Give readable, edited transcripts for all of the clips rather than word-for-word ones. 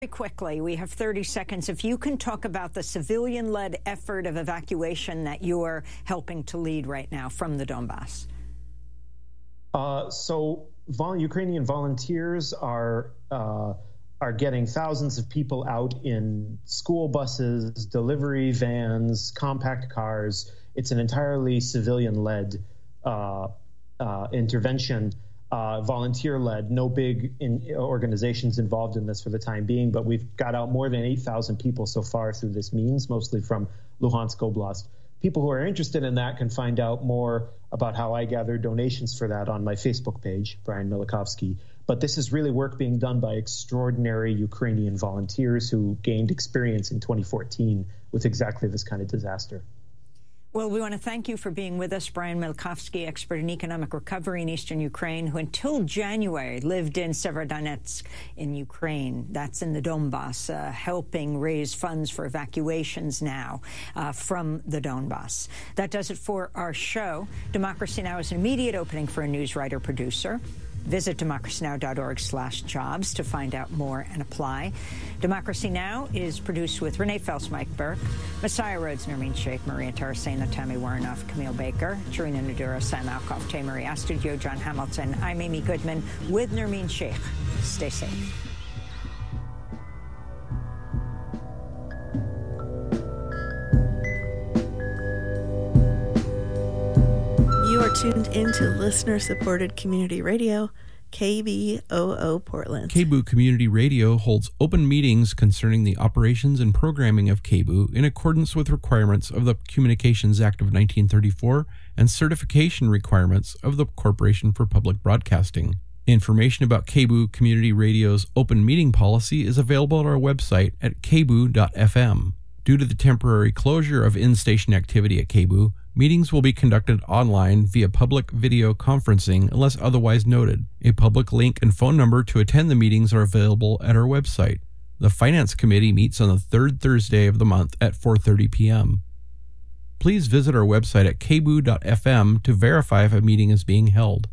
Quickly, we have 30 seconds. If you can talk about the civilian-led effort of evacuation that you're helping to lead right now from the Donbass. Ukrainian volunteers are getting thousands of people out in school buses, delivery vans, compact cars. It's an entirely civilian-led intervention. Volunteer-led, no big organizations involved in this for the time being, but we've got out more than 8,000 people so far through this means, mostly from Luhansk Oblast. People who are interested in that can find out more about how I gather donations for that on my Facebook page, Brian Milikovsky. But this is really work being done by extraordinary Ukrainian volunteers who gained experience in 2014 with exactly this kind of disaster. Well, we want to thank you for being with us, Brian Milikovsky, expert in economic recovery in eastern Ukraine, who until January lived in Severodonetsk in Ukraine. That's in the Donbass, helping raise funds for evacuations now from the Donbass. That does it for our show. Democracy Now! Is an immediate opening for a news writer-producer. Visit democracynow.org/jobs to find out more and apply. Democracy Now! Is produced with Renee Feltz, Mike Burke, Messiah Rhodes, Nermeen Sheikh, Maria Tarasena, Tammy Warnoff, Camille Baker, Charina Nadura, Sam Alkoff, Tamaria Studio, John Hamilton. I'm Amy Goodman with Nermeen Sheikh. Stay safe. You are tuned into listener-supported community radio, KBOO Portland. KBOO Community Radio holds open meetings concerning the operations and programming of KBOO in accordance with requirements of the Communications Act of 1934 and certification requirements of the Corporation for Public Broadcasting. Information about KBOO Community Radio's open meeting policy is available at our website at kboo.fm. Due to the temporary closure of in-station activity at KBOO, meetings will be conducted online via public video conferencing unless otherwise noted. A public link and phone number to attend the meetings are available at our website. The Finance Committee meets on the third Thursday of the month at 4:30 p.m. Please visit our website at kboo.fm to verify if a meeting is being held.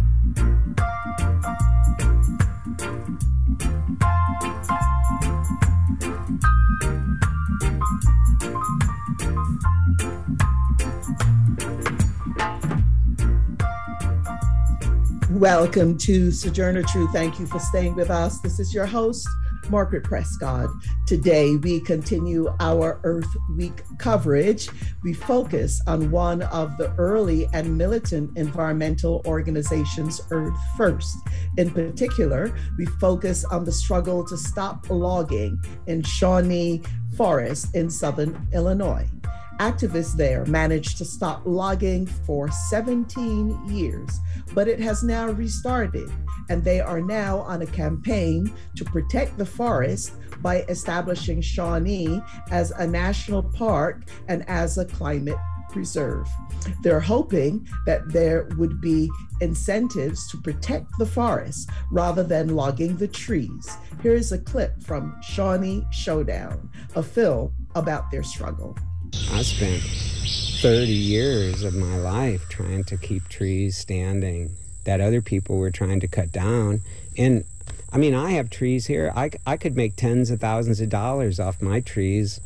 Welcome to Sojourner Truth. Thank you for staying with us. This is your host, Margaret Prescott. Today, we continue our Earth Week coverage. We focus on one of the early and militant environmental organizations, Earth First. In particular, we focus on the struggle to stop logging in Shawnee Forest in southern Illinois. Activists there managed to stop logging for 17 years, but it has now restarted, and they are now on a campaign to protect the forest by establishing Shawnee as a national park and as a climate preserve. They're hoping that there would be incentives to protect the forest rather than logging the trees. Here's a clip from Shawnee Showdown, a film about their struggle. I spent 30 years of my life trying to keep trees standing that other people were trying to cut down. And I mean, I have trees here. I could make tens of thousands of dollars off my trees,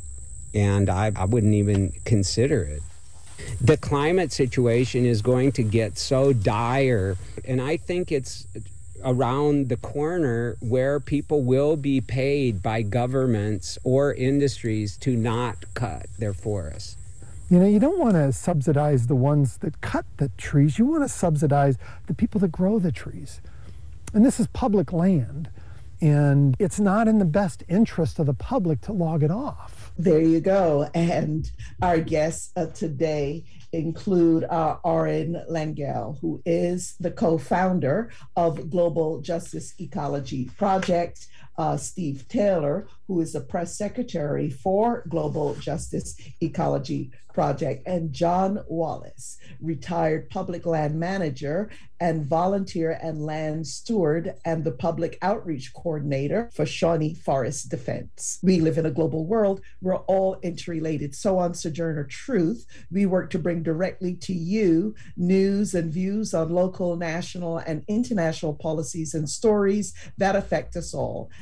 and I wouldn't even consider it. The climate situation is going to get so dire, and I think it's around the corner where people will be paid by governments or industries to not cut their forests. You know, you don't want to subsidize the ones that cut the trees. You want to subsidize the people that grow the trees. And this is public land, and it's not in the best interest of the public to log it off. There you go. And our guests today include Oren Langell, who is the co-founder of Global Justice Ecology Project, Steve Taylor, who is the press secretary for Global Justice Ecology Project, and John Wallace, retired public land manager and volunteer and land steward and the public outreach coordinator for Shawnee Forest Defense. We live in a global world. We're all interrelated. So on Sojourner Truth, we work to bring directly to you news and views on local, national, and international policies and stories that affect us all.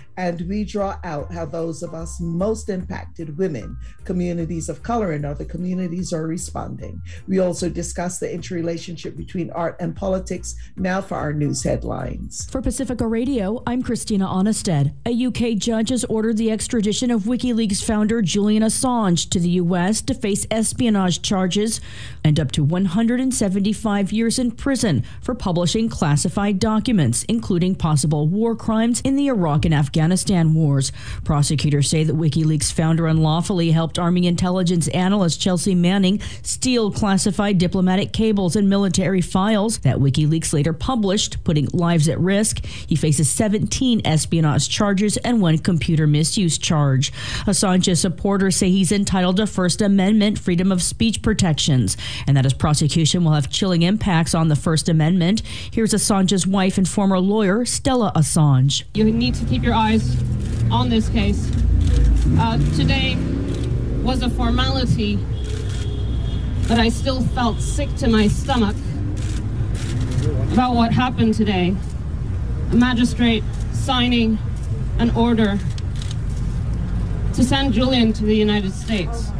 and we draw out how those of us most impacted, women, communities of color, and other communities are responding. We also discuss the interrelationship between art and politics. Now for our news headlines. For Pacifica Radio, I'm Christina Onnested. A UK judge has ordered the extradition of WikiLeaks founder Julian Assange to the U.S. to face espionage charges and up to 175 years in prison for publishing classified documents, including possible war crimes in the Iraq and Afghanistan wars. Prosecutors say that WikiLeaks founder unlawfully helped Army intelligence analyst Chelsea Manning steal classified diplomatic cables and military files that WikiLeaks later published, putting lives at risk. He faces 17 espionage charges and 1 computer misuse charge. Assange's supporters say he's entitled to First Amendment freedom of speech protections, and that his prosecution will have chilling impacts on the First Amendment. Here's Assange's wife and former lawyer, Stella Assange. You need to keep your eyes on this case. Today was a formality, but I still felt sick to my stomach about what happened today. A magistrate signing an order to send Julian to the United States.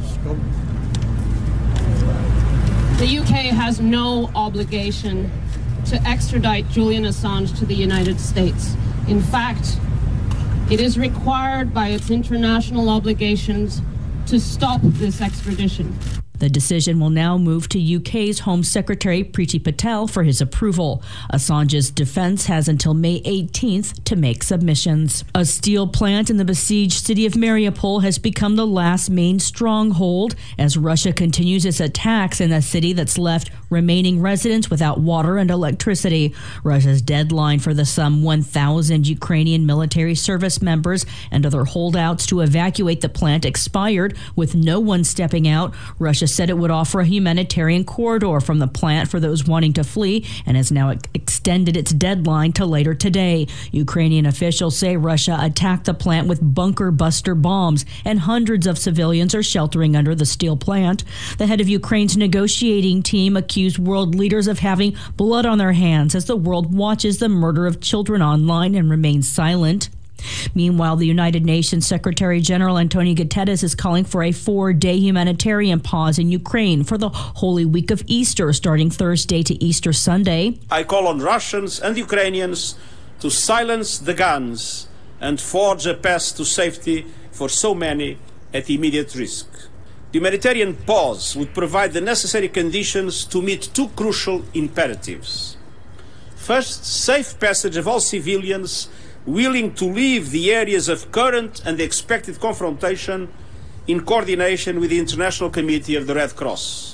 The UK has no obligation to extradite Julian Assange to the United States. In fact, it is required by its international obligations to stop this extradition. The decision will now move to UK's Home Secretary Priti Patel for his approval. Assange's defense has until May 18th to make submissions. A steel plant in the besieged city of Mariupol has become the last main stronghold as Russia continues its attacks in the city that's left remaining residents without water and electricity. Russia's deadline for the some 1,000 Ukrainian military service members and other holdouts to evacuate the plant expired, with no one stepping out. Russia said it would offer a humanitarian corridor from the plant for those wanting to flee and has now extended its deadline to later today. Ukrainian officials say Russia attacked the plant with bunker buster bombs, and hundreds of civilians are sheltering under the steel plant. The head of Ukraine's negotiating team accused world leaders of having blood on their hands as the world watches the murder of children online and remains silent. Meanwhile, the United Nations Secretary General Antonio Guterres is calling for a 4-day humanitarian pause in Ukraine for the Holy Week of Easter, starting Thursday to Easter Sunday. I call on Russians and Ukrainians to silence the guns and forge a path to safety for so many at immediate risk. The humanitarian pause would provide the necessary conditions to meet 2 crucial imperatives. First, safe passage of all civilians willing to leave the areas of current and expected confrontation in coordination with the International Committee of the Red Cross.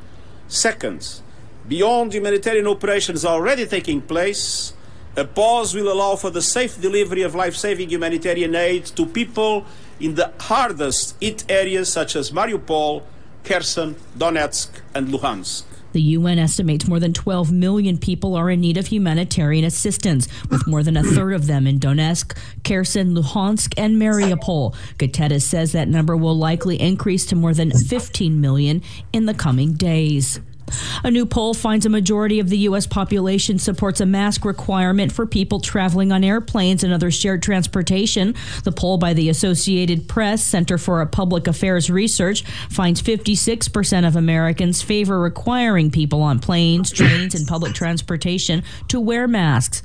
Second, beyond humanitarian operations already taking place, a pause will allow for the safe delivery of life-saving humanitarian aid to people in the hardest hit areas such as Mariupol, Kherson, Donetsk, and Luhansk. The UN estimates more than 12 million people are in need of humanitarian assistance, with more than a third of them in Donetsk, Kherson, Luhansk, and Mariupol. Guterres says that number will likely increase to more than 15 million in the coming days. A new poll finds a majority of the U.S. population supports a mask requirement for people traveling on airplanes and other shared transportation. The poll by the Associated Press Center for Public Affairs Research finds 56% of Americans favor requiring people on planes, trains, and public transportation to wear masks.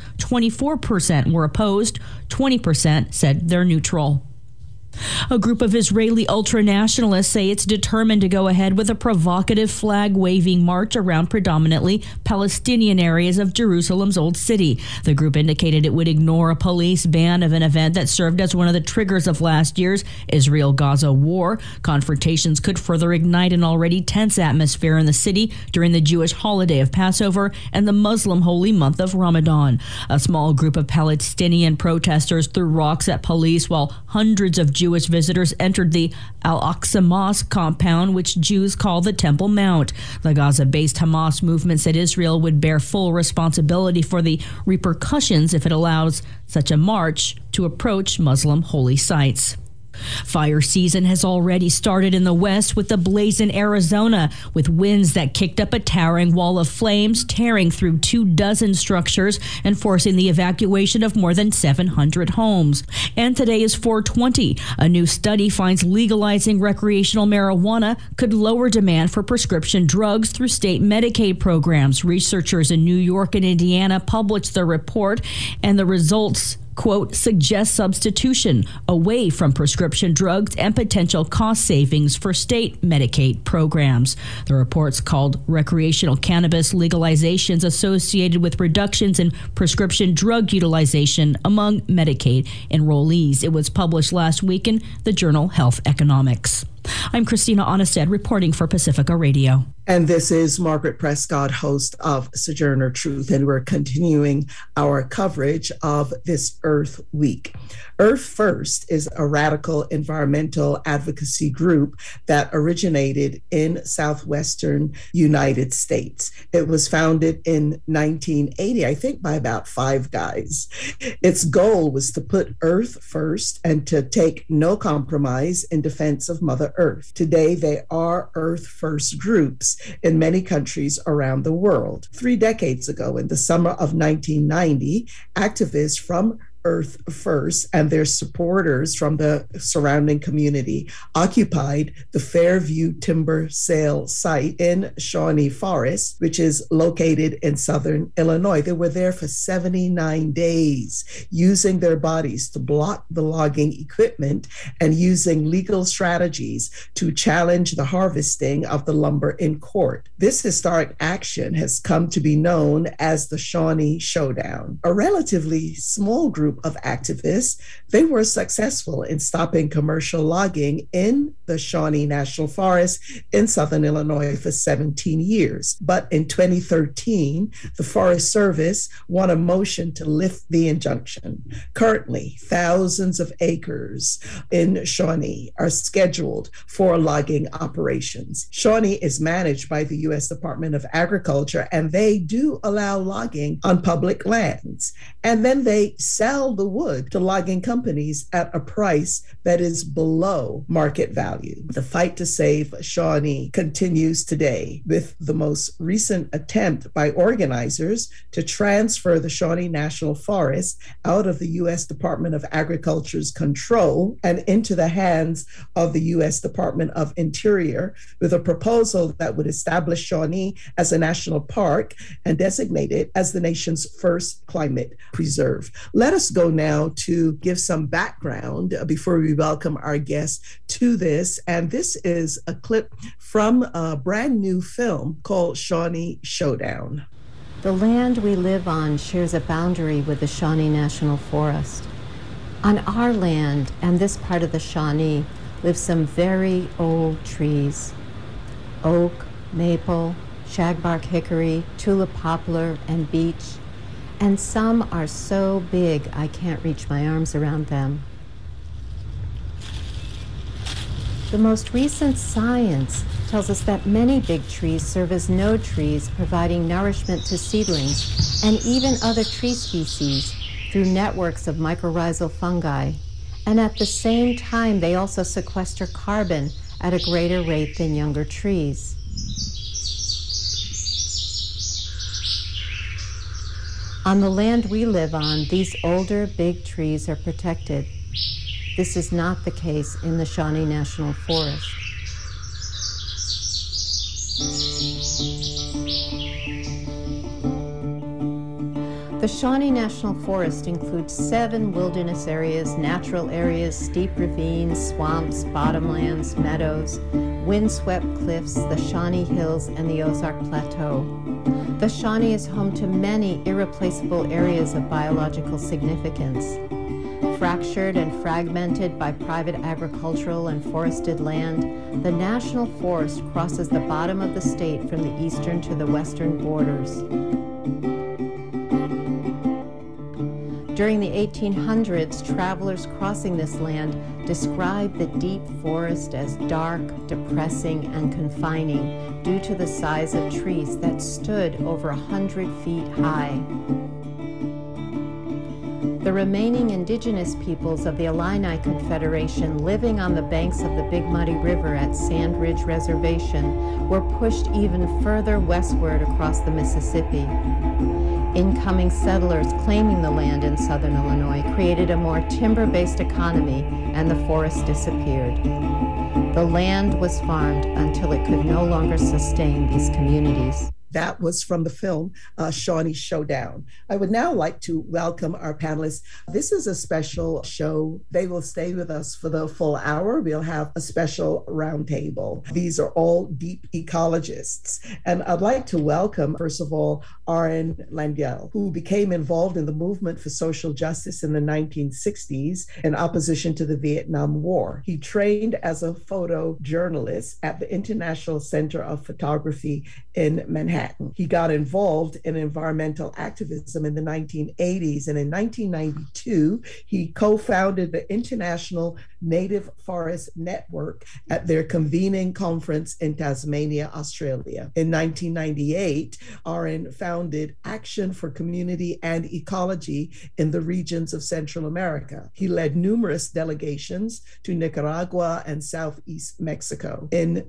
24% were opposed. 20% said they're neutral. A group of Israeli ultra-nationalists say it's determined to go ahead with a provocative flag-waving march around predominantly Palestinian areas of Jerusalem's Old City. The group indicated it would ignore a police ban of an event that served as one of the triggers of last year's Israel-Gaza war. Confrontations could further ignite an already tense atmosphere in the city during the Jewish holiday of Passover and the Muslim holy month of Ramadan. A small group of Palestinian protesters threw rocks at police while hundreds of Jewish visitors entered the Al-Aqsa Mosque compound, which Jews call the Temple Mount. The Gaza-based Hamas movement said Israel would bear full responsibility for the repercussions if it allows such a march to approach Muslim holy sites. Fire season has already started in the west with a blaze in Arizona, with winds that kicked up a towering wall of flames, tearing through 24 structures and forcing the evacuation of more than 700 homes. And today is 4/20. A new study finds legalizing recreational marijuana could lower demand for prescription drugs through state Medicaid programs. Researchers in New York and Indiana published the report, and the results, quote, suggest substitution away from prescription drugs and potential cost savings for state Medicaid programs. The report's called Recreational Cannabis Legalizations Associated with Reductions in Prescription Drug Utilization Among Medicaid Enrollees. It was published last week in the journal Health Economics. I'm Christina Onnested reporting for Pacifica Radio. And this is Margaret Prescott, host of Sojourner Truth, and we're continuing our coverage of this Earth Week. Earth First is a radical environmental advocacy group that originated in southwestern United States. It was founded in 1980, I think, by about 5 guys. Its goal was to put Earth first and to take no compromise in defense of Mother Earth. Today, there are Earth First groups in many countries around the world. 3 decades ago, in the summer of 1990, activists from Earth First and their supporters from the surrounding community occupied the Fairview timber sale site in Shawnee Forest, which is located in southern Illinois. They were there for 79 days, using their bodies to block the logging equipment and using legal strategies to challenge the harvesting of the lumber in court. This historic action has come to be known as the Shawnee Showdown. A relatively small group of activists, they were successful in stopping commercial logging in the Shawnee National Forest in southern Illinois for 17 years. But in 2013, the Forest Service won a motion to lift the injunction. Currently, thousands of acres in Shawnee are scheduled for logging operations. Shawnee is managed by the U.S. Department of Agriculture, and they do allow logging on public lands. And then they sell the wood to logging companies at a price that is below market value. The fight to save Shawnee continues today, with the most recent attempt by organizers to transfer the Shawnee National Forest out of the U.S. Department of Agriculture's control and into the hands of the U.S. Department of Interior, with a proposal that would establish Shawnee as a national park and designate it as the nation's first climate preserve. Let us go now to give some background before we welcome our guests to this. And this is a clip from a brand new film called Shawnee Showdown. The land we live on shares a boundary with the Shawnee National Forest. On our land and this part of the Shawnee live some very old trees: oak, maple, shagbark hickory, tulip poplar, and beech. And some are so big I can't reach my arms around them. The most recent science tells us that many big trees serve as node trees, providing nourishment to seedlings and even other tree species through networks of mycorrhizal fungi. And at the same time, they also sequester carbon at a greater rate than younger trees. On the land we live on, these older big trees are protected. This is not the case in the Shawnee National Forest. The Shawnee National Forest includes 7 wilderness areas, natural areas, steep ravines, swamps, bottomlands, meadows, windswept cliffs, the Shawnee Hills, and the Ozark Plateau. The Shawnee is home to many irreplaceable areas of biological significance. Fractured and fragmented by private agricultural and forested land, the National Forest crosses the bottom of the state from the eastern to the western borders. During the 1800s, travelers crossing this land described the deep forest as dark, depressing, and confining due to the size of trees that stood over 100 feet high. The remaining indigenous peoples of the Illini Confederation living on the banks of the Big Muddy River at Sand Ridge Reservation were pushed even further westward across the Mississippi. Incoming settlers claiming the land in southern Illinois created a more timber-based economy, and the forest disappeared. The land was farmed until it could no longer sustain these communities. That was from the film Shawnee Showdown. I would now like to welcome our panelists. This is a special show. They will stay with us for the full hour. We'll have a special roundtable. These are all deep ecologists. And I'd like to welcome, first of all, Aaron Landiel, who became involved in the movement for social justice in the 1960s in opposition to the Vietnam War. He trained as a photojournalist at the International Center of Photography in Manhattan. He got involved in environmental activism in the 1980s, and in 1992, he co-founded the International Native Forest Network at their convening conference in Tasmania, Australia. In 1998, Aaron founded Action for Community and Ecology in the regions of Central America. He led numerous delegations to Nicaragua and Southeast Mexico. In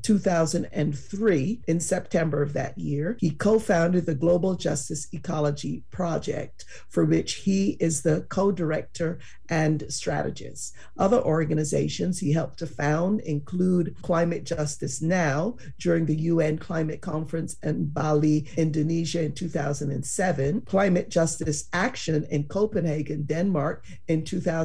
2003, in September of that year, he co-founded the Global Justice Ecology Project, for which he is the co-director and strategist. Other organizations he helped to found include Climate Justice Now during the UN Climate Conference in Bali, Indonesia in 2007, Climate Justice Action in Copenhagen, Denmark in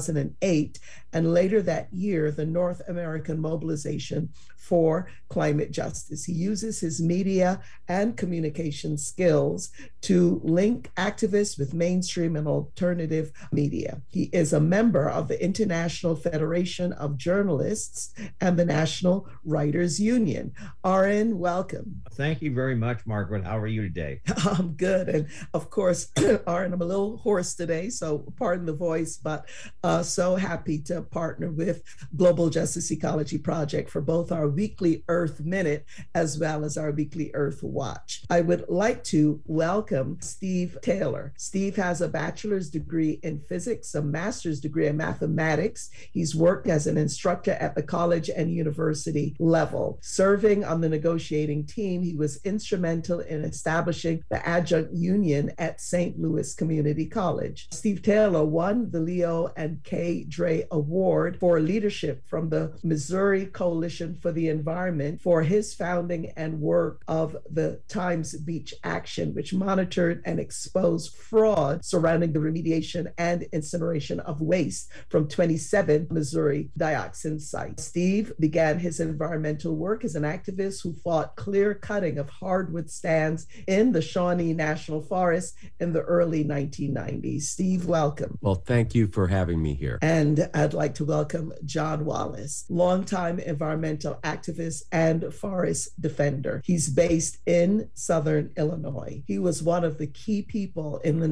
2008, and later that year, the North American Mobilization for Climate Justice. He uses his media and communication skills to link activists with mainstream and alternative media. He is a member of the International Federation of Journalists and the National Writers Union. Aaron, welcome. Thank you very much, Margaret. How are you today? I'm good. And of course, Aaron, I'm a little hoarse today, so pardon the voice, but so happy to partner with Global Justice Ecology Project for both our weekly Earth Minute as well as our weekly Earth Watch. I would like to welcome Steve Taylor. Steve has a bachelor's degree in physics, a master's degree in mathematics. He's worked as an instructor at the college and university level. Serving on the negotiating team, he was instrumental in establishing the adjunct union at St. Louis Community College. Steve Taylor won the Leo and Kay Dre Award for leadership from the Missouri Coalition for the Environment for his founding and work of the Times Beach Action, which monitored and exposed fraud surrounding the remediation and incineration of waste from 27 Missouri dioxin sites. Steve began his environmental work as an activist who fought clear cutting of hardwood stands in the Shawnee National Forest in the early 1990s. Steve, welcome. Well, thank you for having me here. And I'd like to welcome John Wallace, longtime environmental activist and forest defender. He's based in Southern Illinois. He was one of the key people in the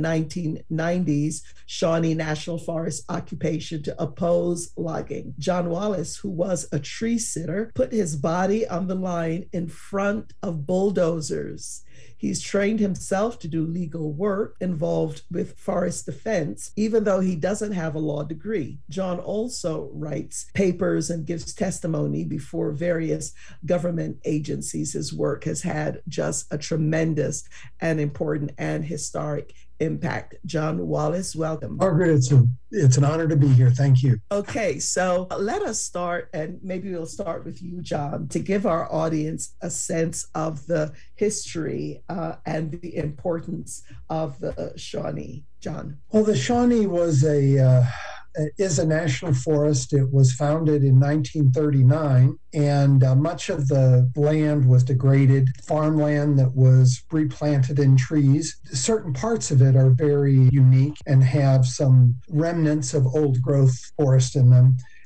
1990s Shawnee National Forest occupation to oppose logging. John Wallace, who was a tree sitter, put his body on the line in front of bulldozers. He's trained himself to do legal work involved with forest defense, even though he doesn't have a law degree. John also writes papers and gives testimony before various government agencies. His work has had just a tremendous and important and historic impact. John Wallace, welcome. Margaret, it's an honor to be here. Thank you. Okay, so let us start, and maybe we'll start with you, John, to give our audience a sense of the history and the importance of the Shawnee. John. Well, the Shawnee is a national forest. It was founded in 1939, and much of the land was degraded, farmland that was replanted in trees. Certain parts of it are very unique and have some remnants of old growth forest in them.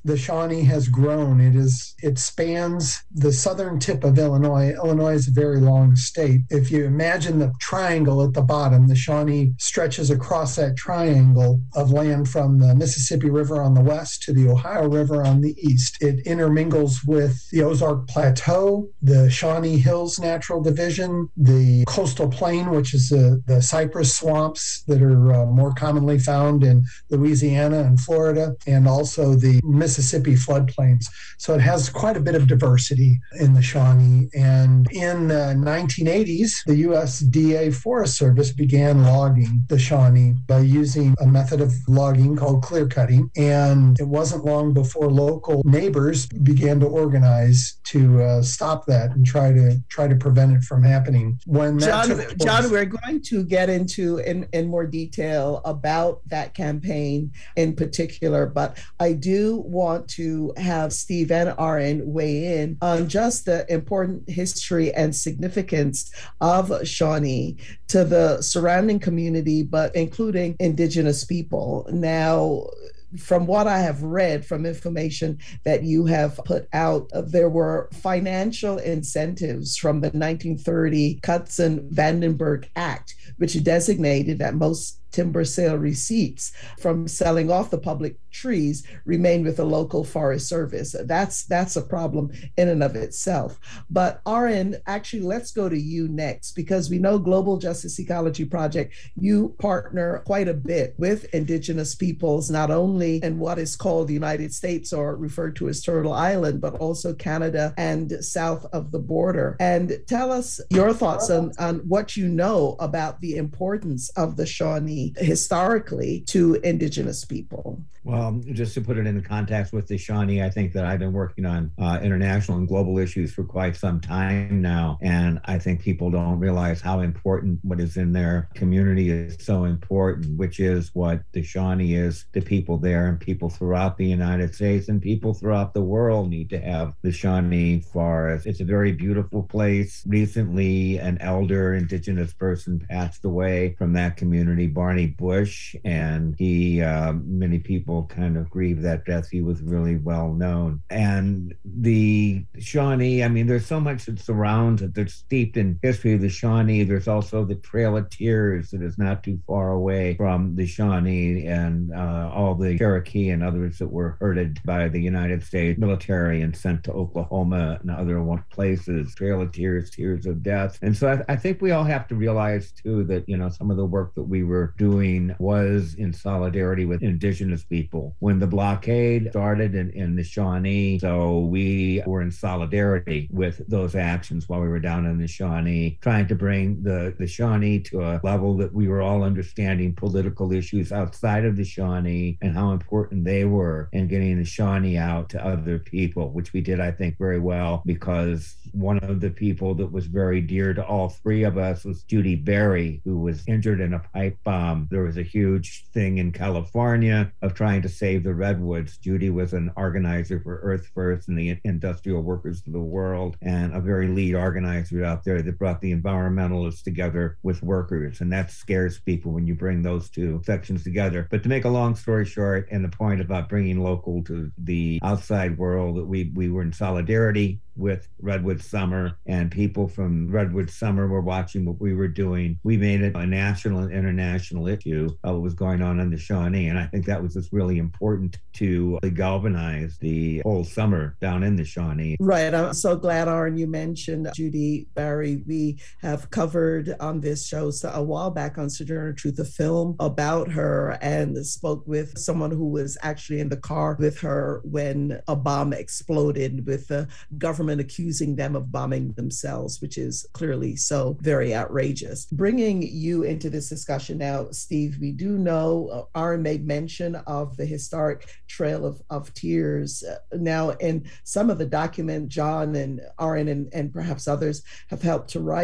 the Shawnee has grown. It spans the southern tip of Illinois. Illinois is a very long state. If you imagine the triangle at the bottom, the Shawnee stretches across that triangle of land from the Mississippi River on the west to the Ohio River on the east. It intermingles with the Ozark Plateau, the Shawnee Hills Natural Division, the coastal plain, which is the cypress swamps that are more commonly found in Louisiana and Florida, and also the Mississippi floodplains. So it has quite a bit of diversity in the Shawnee. And in the 1980s, the USDA Forest Service began logging the Shawnee by using a method of logging called clear cutting. And it wasn't long before local neighbors began to organize to stop that and try to prevent it from happening. When that John, we're going to get into in more detail about that campaign in particular, but I do want to have Steve and Aaron weigh in on just the important history and significance of Shawnee to the surrounding community, but including Indigenous people. Now, from what I have read from information that you have put out, there were financial incentives from the 1930 Cutson-Vandenberg Act, which designated that most timber sale receipts from selling off the public trees remain with the local Forest Service. That's a problem in and of itself. But Aaron, actually, let's go to you next, because we know Global Justice Ecology Project, you partner quite a bit with Indigenous peoples, not only in what is called the United States or referred to as Turtle Island, but also Canada and south of the border. And tell us your thoughts on what you know about the importance of the Shawnee historically to Indigenous people. Well, just to put it in context with the Shawnee, I think that I've been working on international and global issues for quite some time now. And I think people don't realize how important what is in their community is so important, which is what the Shawnee is to people there, and people throughout the United States and people throughout the world need to have the Shawnee Forest. It's a very beautiful place. Recently, an elder Indigenous person passed away from that community, Barney Bush, and he, many people kind of grieve that death. He was really well known. And the Shawnee, I mean, there's so much that surrounds it that's steeped in history of the Shawnee. There's also the Trail of Tears that is not too far away from the Shawnee, and all the Cherokee and others that were herded by the United States military and sent to Oklahoma and other places. Trail of Tears, Tears of Death. And so I think we all have to realize too that, you know, some of the work that we were doing was in solidarity with Indigenous people. When the blockade started in the Shawnee, so we were in solidarity with those actions while we were down in the Shawnee, trying to bring the Shawnee to a level that we were all understanding political issues outside of the Shawnee and how important they were in getting the Shawnee out to other people, which we did, I think, very well, because one of the people that was very dear to all three of us was Judy Berry, who was injured in a pipe bomb. There was a huge thing in California of trying to save the redwoods. Judy was an organizer for Earth First and the Industrial Workers of the World, and a very lead organizer out there that brought the environmentalists together with workers. And that scares people when you bring those two sections together. But to make a long story short, and the point about bringing local to the outside world, that we were in solidarity with Redwood Summer, and people from Redwood Summer were watching what we were doing. We made it a national and international issue of what was going on in the Shawnee, and I think that was just really important to galvanize the whole summer down in the Shawnee. Right. I'm so glad, Aaron, you mentioned Judy Berry. We have covered on this show a while back on Sojourner Truth, a film about her, and spoke with someone who was actually in the car with her when a bomb exploded, with the government accusing them of bombing themselves, which is clearly so very outrageous. Bringing you into this discussion now, Steve, we do know Aaron made mention of the historic Trail of Tears. Now, in some of the document John and Aaron and perhaps others have helped to write,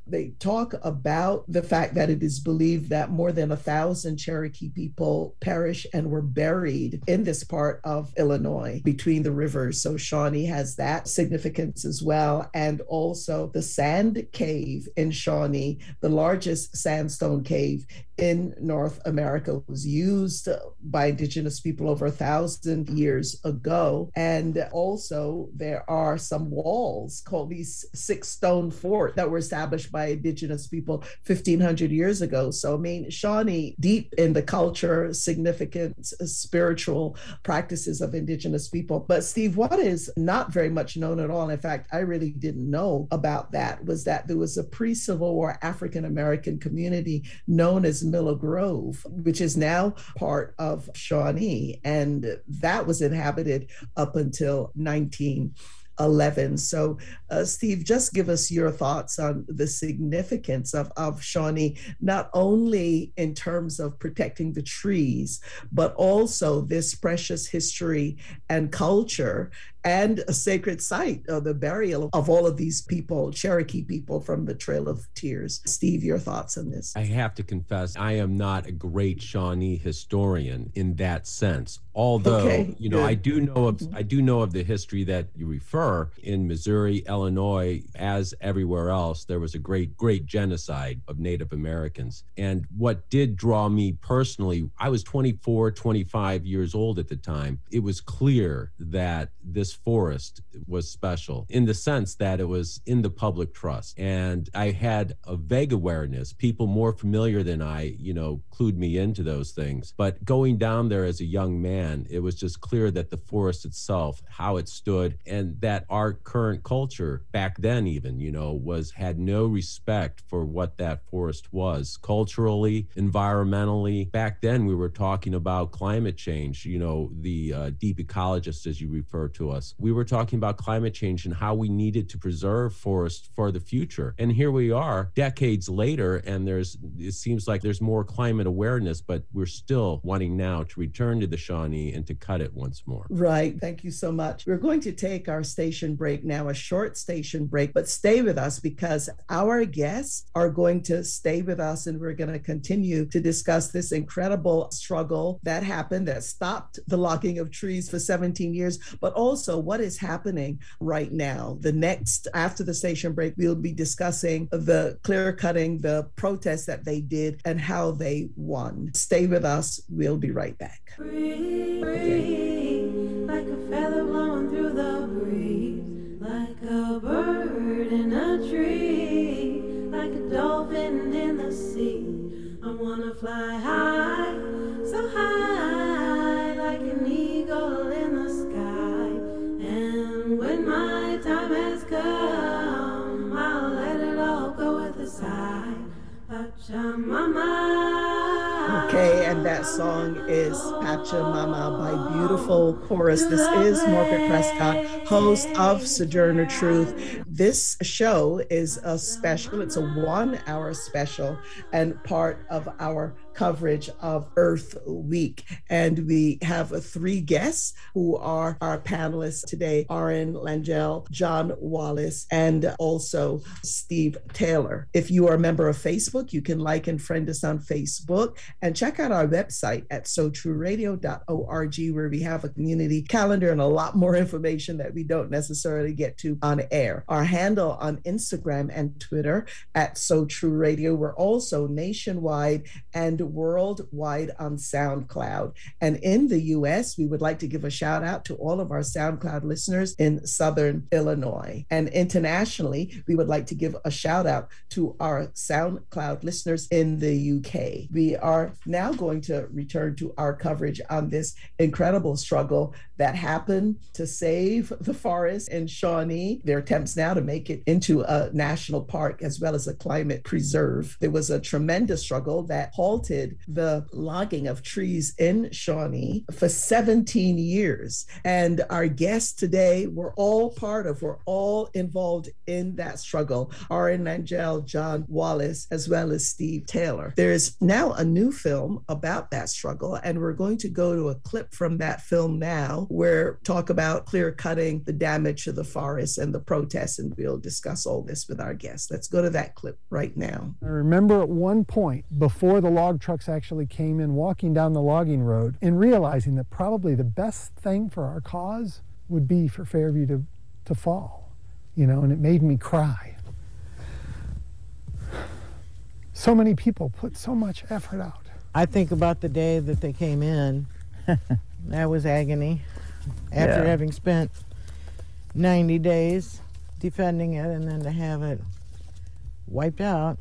They talk about the fact that it is believed that more than 1,000 Cherokee people perished and were buried in this part of Illinois between the rivers. So Shawnee has that significance as well. And also the Sand Cave in Shawnee, the largest sandstone cave in North America, was used by Indigenous people over 1,000 years ago. And also there are some walls called these 6-stone fort that were established by Indigenous people 1,500 years ago. So, I mean, Shawnee, deep in the culture, significant spiritual practices of Indigenous people. But Steve, what is not very much known at all, in fact, I really didn't know about that, was that there was a pre-Civil War African-American community known as Miller Grove, which is now part of Shawnee. And that was inhabited up until 1911. So, Steve, just give us your thoughts on the significance of Shawnee, not only in terms of protecting the trees, but also this precious history and culture and a sacred site of the burial of all of these people, Cherokee people from the Trail of Tears. Steve, your thoughts on this? I have to confess, I am not a great Shawnee historian in that sense. Although, I do know of the history that you refer. In Missouri, Illinois, as everywhere else, there was a great genocide of Native Americans. And what did draw me personally, I was 24, 25 years old at the time. It was clear that this forest was special in the sense that it was in the public trust. And I had a vague awareness, people more familiar than I, clued me into those things. But going down there as a young man, it was just clear that the forest itself, how it stood, and that our current culture back then even, had no respect for what that forest was culturally, environmentally. Back then we were talking about climate change, the deep ecologists, as you refer to us. We were talking about climate change and how we needed to preserve forests for the future. And here we are decades later, and it seems like there's more climate awareness, but we're still wanting now to return to the Shawnee and to cut it once more. Right. Thank you so much. We're going to take our station break now, a short station break, but stay with us because our guests are going to stay with us, and we're going to continue to discuss this incredible struggle that happened, that stopped the logging of trees for 17 years, but also what is happening right now. After the station break, we'll be discussing the clear cutting, the protests that they did, and how they won. Stay with us. We'll be right back. Breathe, like a feather blowing through the breeze, like a bird in a tree, like a dolphin in the sea. I wanna fly high, so high, like an eagle in the sky. And when my time has come, I'll let it all go with a sigh. Pachamama. Okay, and that song is Pachamama by Beautiful Chorus. This is Margaret Prescott, host of Sojourner Truth. This show is a special, it's a 1-hour special and part of our coverage of Earth Week. And we have 3 guests who are our panelists today, Aaron Langell, John Wallace, and also Steve Taylor. If you are a member of Facebook, you can like and friend us on Facebook, and check out our website at sotrueradio.org, where we have a community calendar and a lot more information that we don't necessarily get to on air. Our handle on Instagram and Twitter at SoTrueRadio. We're also nationwide and worldwide on SoundCloud. And in the US, we would like to give a shout out to all of our SoundCloud listeners in Southern Illinois. And internationally, we would like to give a shout out to our SoundCloud listeners in the UK. We are now going to return to our coverage on this incredible struggle that happened to save the forest in Shawnee. There are attempts now to make it into a national park as well as a climate preserve. There was a tremendous struggle that halted the logging of trees in Shawnee for 17 years. And our guests today we're all involved in that struggle. Aaron Langell, John Wallace, as well as Steve Taylor. There's now a new film about that struggle, and we're going to go to a clip from that film now where talk about clear cutting, the damage to the forest, and the protests, and we'll discuss all this with our guests. Let's go to that clip right now. I remember at one point, before the log trucks actually came in, walking down the logging road and realizing that probably the best thing for our cause would be for Fairview to fall, and it made me cry. So many people put so much effort out. I think about the day that they came in. That was agony. After having spent 90 days defending it, and then to have it wiped out.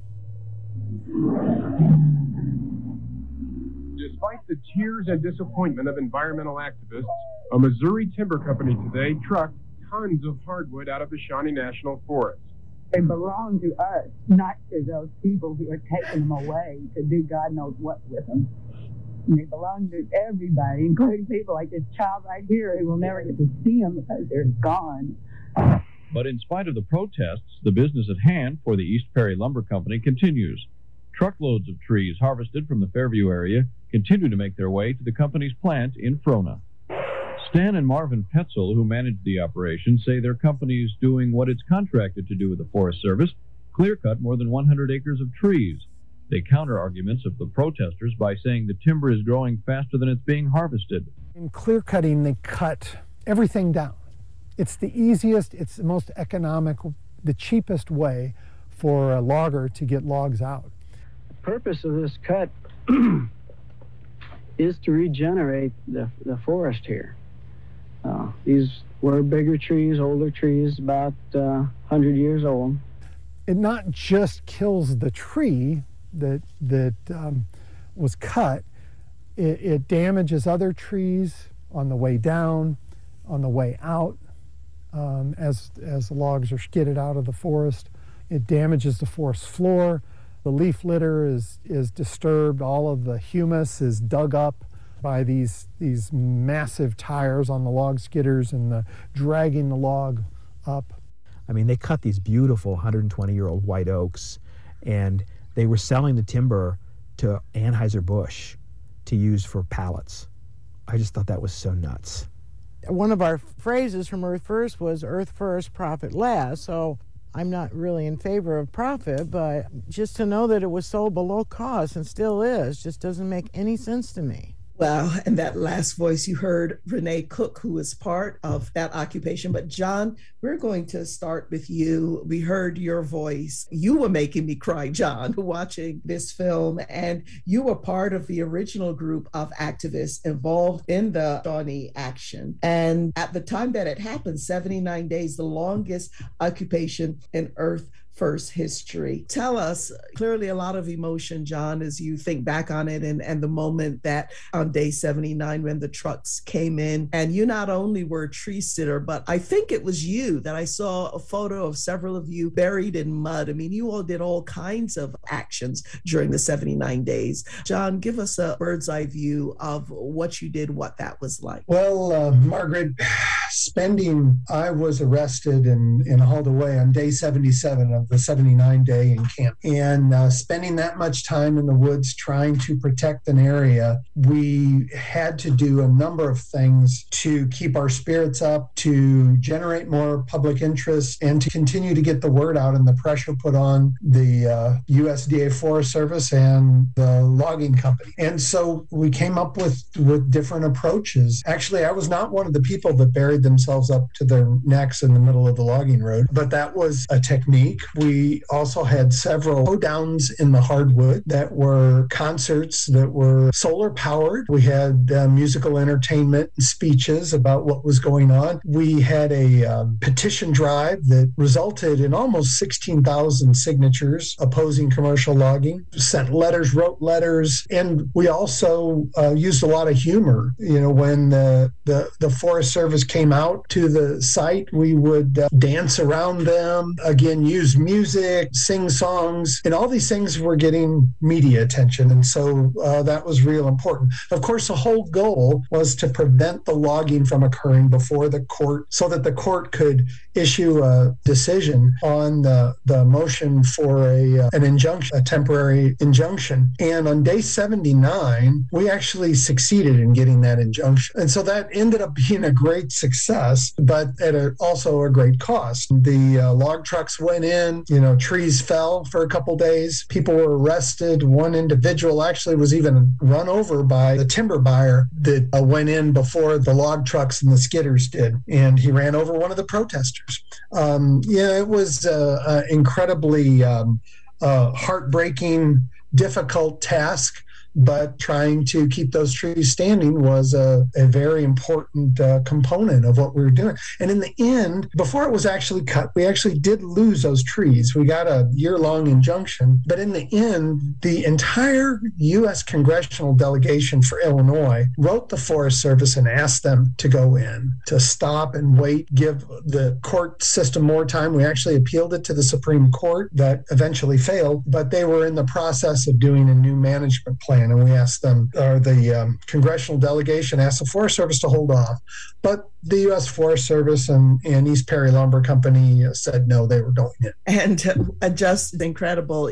Despite the tears and disappointment of environmental activists, a Missouri timber company today trucked tons of hardwood out of the Shawnee National Forest. They belong to us, not to those people who are taking them away to do God knows what with them. And they belong to everybody, including people like this child right here who will never get to see them because they're gone. But in spite of the protests, the business at hand for the East Perry Lumber Company continues. Truckloads of trees harvested from the Fairview area continue to make their way to the company's plant in Frona. Stan and Marvin Petzel, who managed the operation, say their company is doing what it's contracted to do with the Forest Service, clear-cut more than 100 acres of trees. They counter arguments of the protesters by saying the timber is growing faster than it's being harvested. In clear-cutting, they cut everything down. It's the easiest, it's the most economical, the cheapest way for a logger to get logs out. The purpose of this cut is to regenerate the forest here. These were bigger trees, older trees, about 100 years old. It not just kills the tree that was cut, it damages other trees on the way down, on the way out, as the logs are skidded out of the forest. It damages the forest floor. The leaf litter is disturbed. All of the humus is dug up by these massive tires on the log skidders and dragging the log up. I mean, they cut these beautiful 120-year-old white oaks, and they were selling the timber to Anheuser-Busch to use for pallets. I just thought that was so nuts. One of our phrases from Earth First was Earth First, Profit Last. So I'm not really in favor of profit, but just to know that it was sold below cost and still is just doesn't make any sense to me. Wow. And that last voice you heard, Renee Cook, who is part of that occupation. But John, we're going to start with you. We heard your voice. You were making me cry, John, watching this film. And you were part of the original group of activists involved in the Shawnee action. And at the time that it happened, 79 days, the longest occupation in Earth First history. Tell us, clearly a lot of emotion, John, as you think back on it and the moment that on day 79 when the trucks came in, and you not only were a tree sitter, but I think it was you that I saw a photo of several of you buried in mud. I mean, you all did all kinds of actions during the 79 days. John, give us a bird's eye view of what you did, what that was like. Well, Margaret, I was arrested and hauled away on day 77 of the 79 day in camp. And spending that much time in the woods trying to protect an area, we had to do a number of things to keep our spirits up, to generate more public interest, and to continue to get the word out and the pressure put on the USDA Forest Service and the logging company. And so we came up with different approaches. Actually, I was not one of the people that buried themselves up to their necks in the middle of the logging road, but that was a technique. We also had several hoedowns in the hardwood that were concerts that were solar powered. We had musical entertainment and speeches about what was going on. We had a petition drive that resulted in almost 16,000 signatures opposing commercial logging. Sent letters, wrote letters, and we also used a lot of humor. You know, when the Forest Service came came out to the site, we would dance around them, again, use music, sing songs, and all these things were getting media attention. And so that was real important. Of course, the whole goal was to prevent the logging from occurring before the court, so that the court could issue a decision on the motion for an injunction, a temporary injunction. And on day 79, we actually succeeded in getting that injunction. And so that ended up being a great success, but at also a great cost. The log trucks went in, trees fell for a couple days. People were arrested. One individual actually was even run over by the timber buyer that went in before the log trucks and the skidders did. And he ran over one of the protesters. It was incredibly heartbreaking, difficult task, but trying to keep those trees standing was a very important component of what we were doing. And in the end, before it was actually cut, we actually did lose those trees. We got a year-long injunction, but in the end, the entire U.S. congressional delegation for Illinois wrote the Forest Service and asked them to go in, to stop and wait, give the court system more time. We actually appealed it to the Supreme Court. That eventually failed, but they were in the process of doing a new management plan. And we asked them, or the congressional delegation asked the Forest Service to hold off. But the U.S. Forest Service and East Perry Lumber Company said no, they were going in. And just incredible.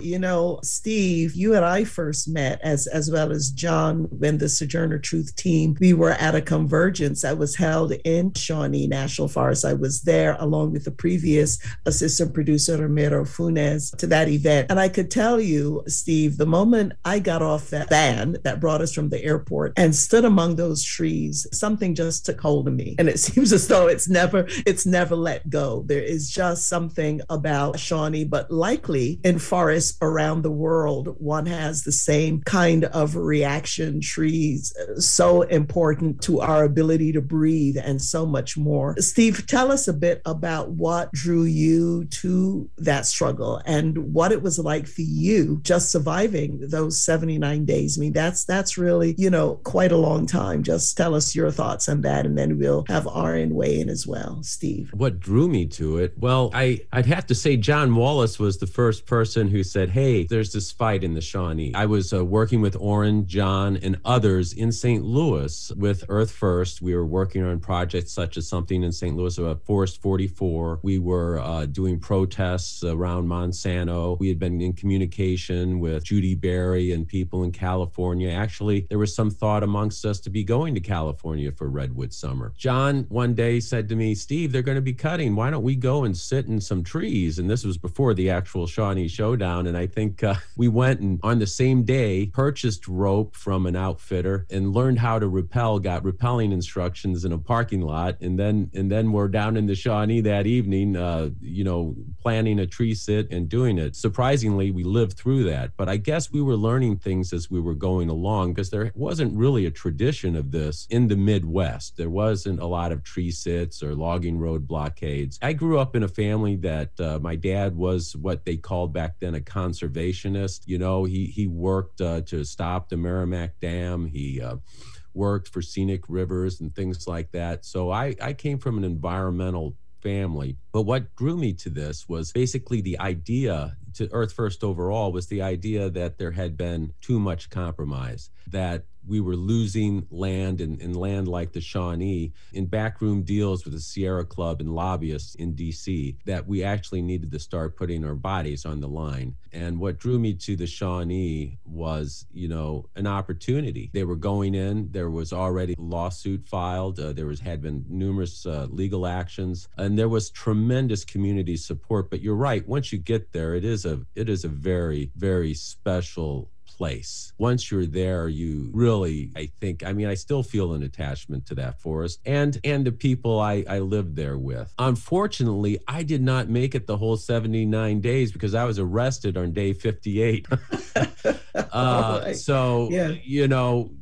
Steve, you and I first met, as well as John, when the Sojourner Truth team, we were at a convergence that was held in Shawnee National Forest. I was there along with the previous assistant producer, Ramiro Funes, to that event. And I could tell you, Steve, the moment I got off that van that brought us from the airport and stood among those trees, something just took hold of me. And it seems as though it's never let go. There is just something about Shawnee, but likely in forests around the world, one has the same kind of reaction. Trees, so important to our ability to breathe and so much more. Steve, tell us a bit about what drew you to that struggle and what it was like for you just surviving those 79 days. I mean, that's really, quite a long time. Just tell us your thoughts on that, and then we'll have RN weigh in as well. Steve. What drew me to it? Well, I'd have to say John Wallace was the first person who said, hey, there's this fight in the Shawnee. I was working with Orrin, John, and others in St. Louis with Earth First. We were working on projects such as something in St. Louis about Forest 44. We were doing protests around Monsanto. We had been in communication with Judy Berry and people in California. Actually, there was some thought amongst us to be going to California for Redwood Summer. John one day said to me, Steve, they're going to be cutting. Why don't we go and sit in some trees? And this was before the actual Shawnee Showdown. And I think we went and on the same day purchased rope from an outfitter and learned how to rappel, got rappelling instructions in a parking lot. And then we're down in the Shawnee that evening, planning a tree sit and doing it. Surprisingly, we lived through that. But I guess we were learning things as we were going along, because there wasn't really a tradition of this in the Midwest. There wasn't a lot of tree sits or logging road blockades. I grew up in a family that my dad was what they called back then a conservationist. He worked to stop the Merrimack Dam. He worked for scenic rivers and things like that. So I came from an environmental family. But what drew me to this was basically the idea, to Earth First overall, was the idea that there had been too much compromise, that we were losing land and land like the Shawnee in backroom deals with the Sierra Club and lobbyists in DC, that we actually needed to start putting our bodies on the line. And what drew me to the Shawnee was, an opportunity. They were going in, there was already a lawsuit filed, had been numerous legal actions, and there was tremendous community support. But you're right, once you get there, it is a very, very special place. Once you're there, you really, I still feel an attachment to that forest and the people I lived there with. Unfortunately, I did not make it the whole 79 days because I was arrested on day 58. Right. So, yeah.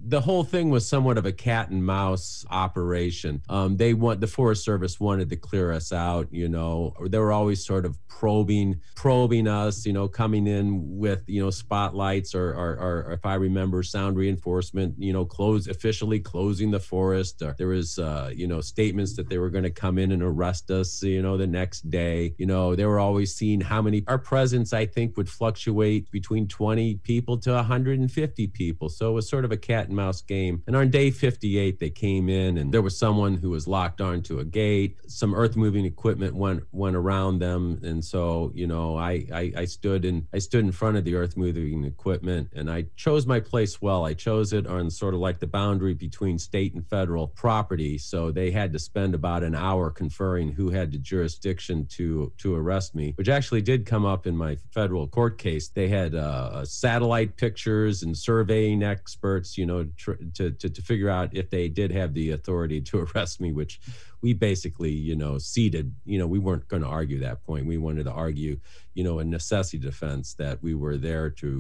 the whole thing was somewhat of a cat and mouse operation. The Forest Service wanted to clear us out, you know. They were always sort of probing us, you know, coming in with, you know, spotlights or if I remember, sound reinforcement, you know, officially closing the forest. There was, you know, statements that they were going to come in and arrest us, you know, the next day. You know, they were always seeing our presence, I think, would fluctuate between 20 people to 150 people. So it was sort of a cat and mouse game. And on day 58, they came in and there was someone who was locked onto a gate. Some earth moving equipment went around them. And so, you know, I stood in front of the earth moving equipment, and I chose my place well. I chose it on sort of like the boundary between state and federal property. So they had to spend about an hour conferring who had the jurisdiction to arrest me, which actually did come up in my federal court case. They had satellite pictures and surveying experts, you know, to figure out if they did have the authority to arrest me, which we basically, you know, ceded. You know, we weren't going to argue that point. We wanted to argue, you know, a necessity defense that we were there to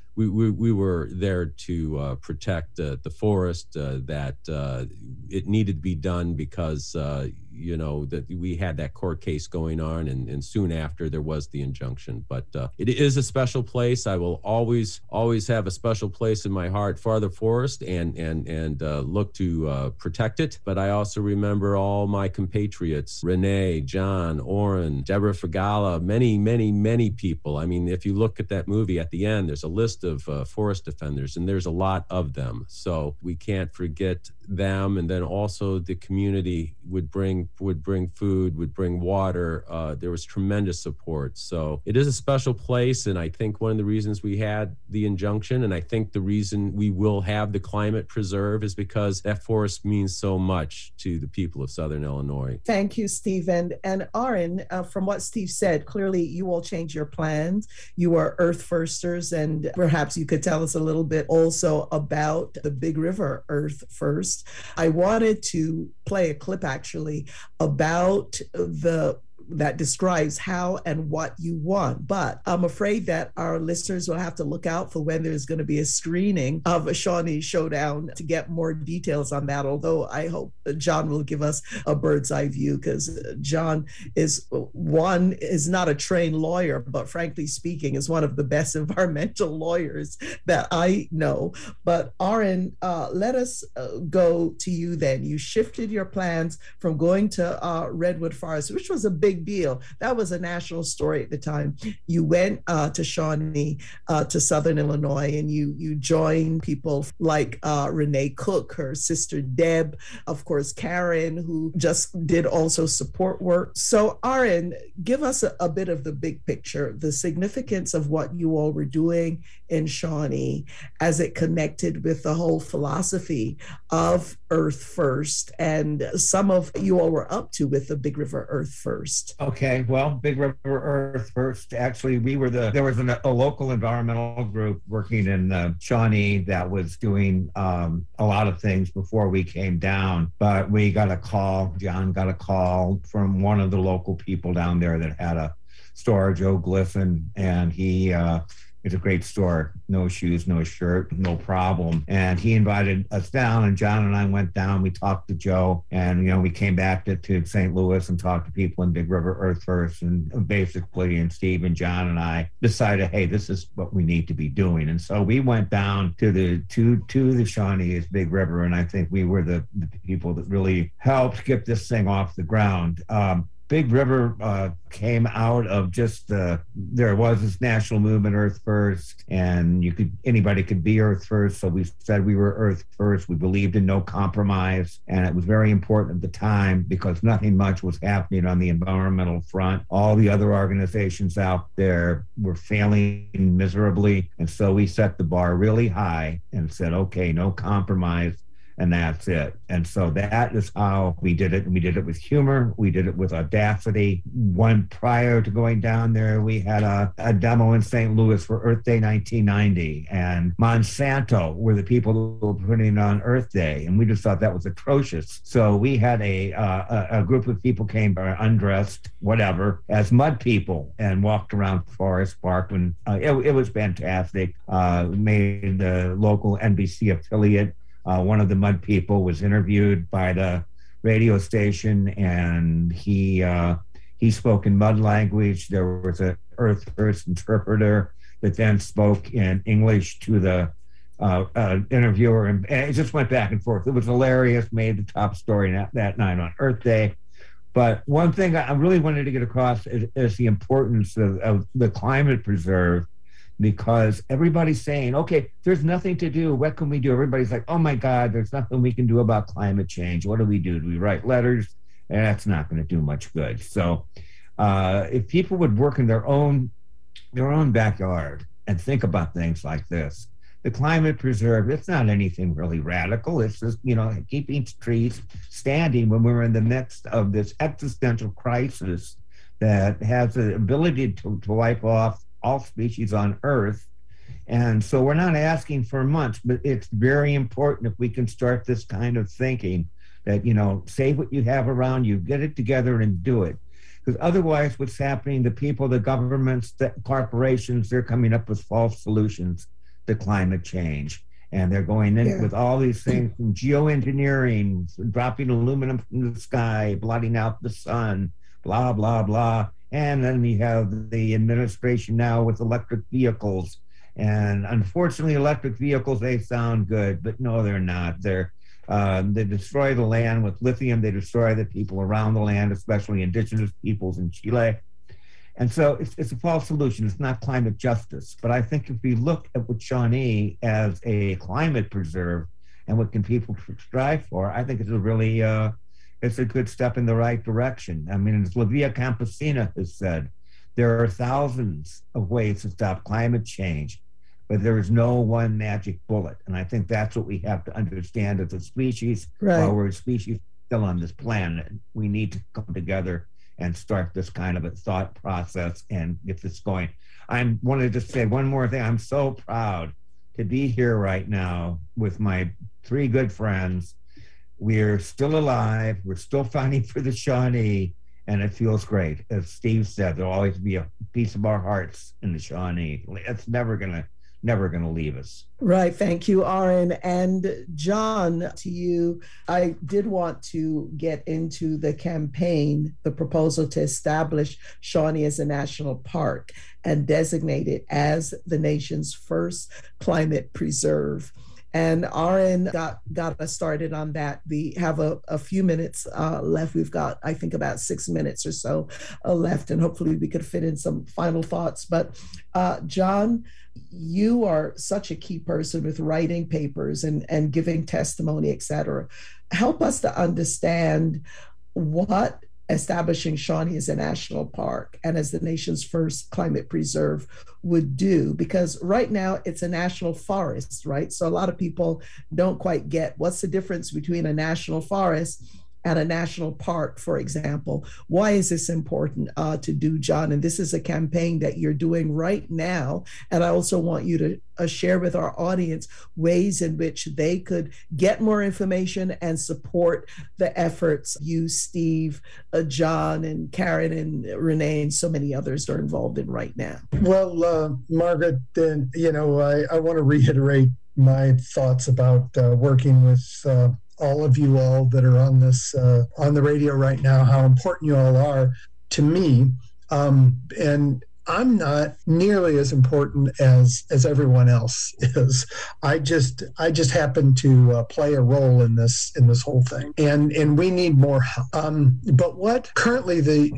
protect the forest, that it needed to be done because, you know, that we had that court case going on, and soon after there was the injunction. But it is a special place. I will always have a special place in my heart for the forest and look to protect it. But I also remember all my compatriots, Renee, John, Orrin, Deborah Fagala, many people. I mean, if you look at that movie at the end, there's a list of forest defenders, and there's a lot of them. So we can't forget them. And then also the community would bring food, would bring water. There was tremendous support. So it is a special place. And I think one of the reasons we had the injunction, and I think the reason we will have the climate preserve, is because that forest means so much to the people of Southern Illinois. Thank you, Steve. And Orrin, from what Steve said, clearly you all changed your plans. You are Earth Firsters, and perhaps you could tell us a little bit also about the Big River Earth First. I wanted to play a clip actually about that describes how and what you want. But I'm afraid that our listeners will have to look out for when there's going to be a screening of a Shawnee Showdown to get more details on that. Although I hope John will give us a bird's eye view, because John is not a trained lawyer, but frankly speaking, is one of the best environmental lawyers that I know. But Orrin, let us go to you then. You shifted your plans from going to Redwood Forest, which was a big deal. That was a national story at the time. You went to Shawnee, to Southern Illinois, and you joined people like Renee Cook, her sister Deb, of course, Karen, who just did also support work. So Orrin, give us a bit of the big picture, the significance of what you all were doing in Shawnee as it connected with the whole philosophy of Earth First and some of you all were up to with the Big River Earth First. Okay, well, Big River Earth First, actually, there was a local environmental group working in Shawnee that was doing a lot of things before we came down, but we got a call, John got a call from one of the local people down there that had a store, Joe Gliffen, and he it's a great store, no shoes, no shirt, no problem. And he invited us down, and John and I went down. We talked to Joe, and we came back to St. Louis and talked to people in Big River Earth First, and basically, and Steve and John and I decided, hey, this is what we need to be doing. And so we went down to the Shawnee's Big River, and I think we were the people that really helped get this thing off the ground. Big River came out of just there was this national movement, Earth First, and anybody could be Earth First. So we said we were Earth First. We believed in no compromise, and it was very important at the time because nothing much was happening on the environmental front. All the other organizations out there were failing miserably, and so we set the bar really high and said, okay, no compromise. And that's it. And so that is how we did it. And we did it with humor. We did it with audacity. Prior to going down there, we had a demo in St. Louis for Earth Day 1990. And Monsanto were the people who were putting on Earth Day. And we just thought that was atrocious. So we had a group of people came undressed, whatever, as mud people and walked around Forest Park. And it was fantastic. Made the local NBC affiliate One of the mud people was interviewed by the radio station, and he spoke in mud language. There was an Earth First interpreter that then spoke in English to the interviewer, and it just went back and forth. It was hilarious, made the top story that night on Earth Day. But one thing I really wanted to get across is the importance of the climate preserve, because everybody's saying, okay, there's nothing to do. What can we do? Everybody's like, oh my God, there's nothing we can do about climate change. What do? Do we write letters? And that's not going to do much good. So if people would work in their own backyard and think about things like this, the climate preserve, it's not anything really radical. It's just, keeping trees standing when we're in the midst of this existential crisis that has the ability to wipe off all species on Earth. And so we're not asking for much, but it's very important if we can start this kind of thinking that, save what you have around you, get it together and do it. Because otherwise what's happening, the people, the governments, the corporations, they're coming up with false solutions to climate change. And they're going in with all these things from geoengineering, dropping aluminum from the sky, blotting out the sun, blah, blah, blah. And then we have the administration now with electric vehicles. And unfortunately, electric vehicles, they sound good, but no, they're not. They destroy the land with lithium. They destroy the people around the land, especially indigenous peoples in Chile. And so it's a false solution. It's not climate justice. But I think if we look at what Shawnee as a climate preserve and what can people strive for, I think it's a really, it's a good step in the right direction. I mean, as La Via Campesina has said, there are thousands of ways to stop climate change, but there is no one magic bullet. And I think that's what we have to understand as a species. Right. While we're a species still on this planet, we need to come together and start this kind of a thought process and get this going. I wanted to say one more thing. I'm so proud to be here right now with my three good friends. We're still alive. We're still fighting for the Shawnee, and it feels great. As Steve said, there'll always be a piece of our hearts in the Shawnee. It's never gonna leave us. Right. Thank you, Aaron. And John, to you, I did want to get into the campaign, the proposal to establish Shawnee as a national park and designate it as the nation's first climate preserve. And Aaron got us started on that. We have a few minutes left. We've got, I think, about 6 minutes or so left, and hopefully we could fit in some final thoughts. But John, you are such a key person with writing papers and giving testimony, et cetera. Help us to understand what establishing Shawnee as a national park and as the nation's first climate preserve would do, because right now it's a national forest, right? So a lot of people don't quite get what's the difference between a national forest and a national park, for example. Why is this important to do, John? And this is a campaign that you're doing right now. And I also want you to share with our audience ways in which they could get more information and support the efforts you, Steve, John, and Karen, and Renee, and so many others are involved in right now. Well, Margaret, I want to reiterate my thoughts about working with all of you all that are on this on the radio right now, how important you all are to me. And I'm not nearly as important as everyone else is. I just happen to play a role in this whole thing, and we need more help. But what currently the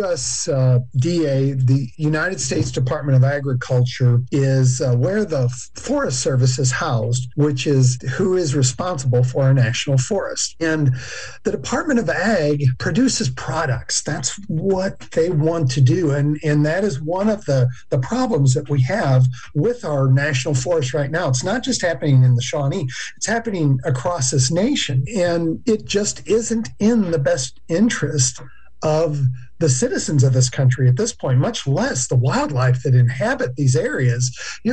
USDA, the United States Department of Agriculture, is where the Forest Service is housed, which is who is responsible for our national forest. And the Department of Ag produces products. That's what they want to do, and that is one of the problems that we have with our national forest right now. It's not just happening in the Shawnee, it's happening across this nation. And it just isn't in the best interest of the citizens of this country at this point, much less the wildlife that inhabit these areas.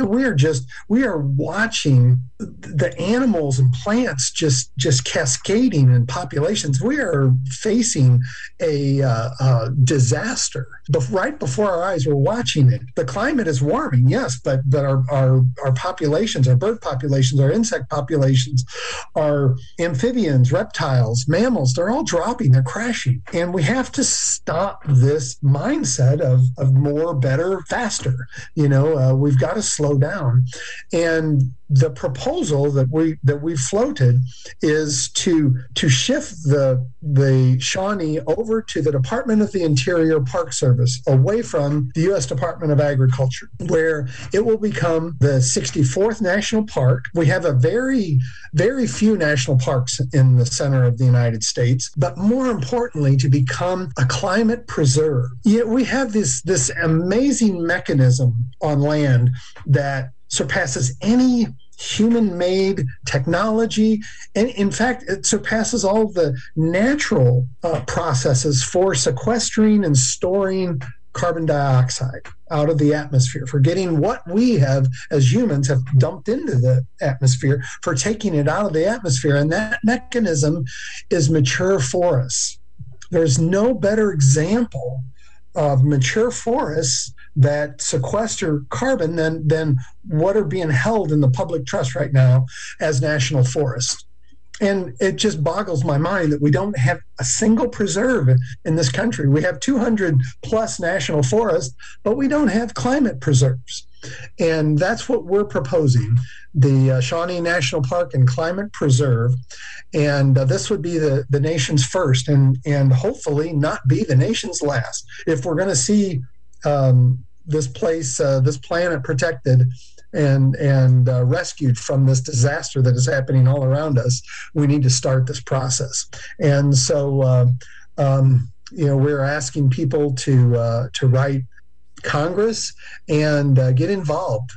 We are watching the animals and plants just cascading in populations. We are facing a disaster. But right before our eyes, we're watching it. The climate is warming, yes, but our populations, our bird populations, our insect populations, our amphibians, reptiles, mammals, they're all dropping, they're crashing. And we have to stop this mindset of more, better, faster. We've got to slow down. And the proposal that we floated is to shift the Shawnee over to the Department of the Interior Park Service, away from the U.S. Department of Agriculture, where it will become the 64th national park. We have a very, very few national parks in the center of the United States, but more importantly, to become a climate preserve. We have this amazing mechanism on land that surpasses any human-made technology, and in fact, it surpasses all the natural processes for sequestering and storing carbon dioxide out of the atmosphere, for getting what we have as humans have dumped into the atmosphere, for taking it out of the atmosphere. And that mechanism is mature forests. There's no better example of mature forests that sequester carbon than what are being held in the public trust right now as national forests. And it just boggles my mind that we don't have a single preserve in this country. We have 200 plus national forests, but we don't have climate preserves. And that's what we're proposing, the Shawnee National Park and Climate Preserve. And this would be the nation's first, and hopefully not be the nation's last. If we're going to see this planet protected and rescued from this disaster that is happening all around us, we need to start this process. And so, we're asking people to write Congress and get involved.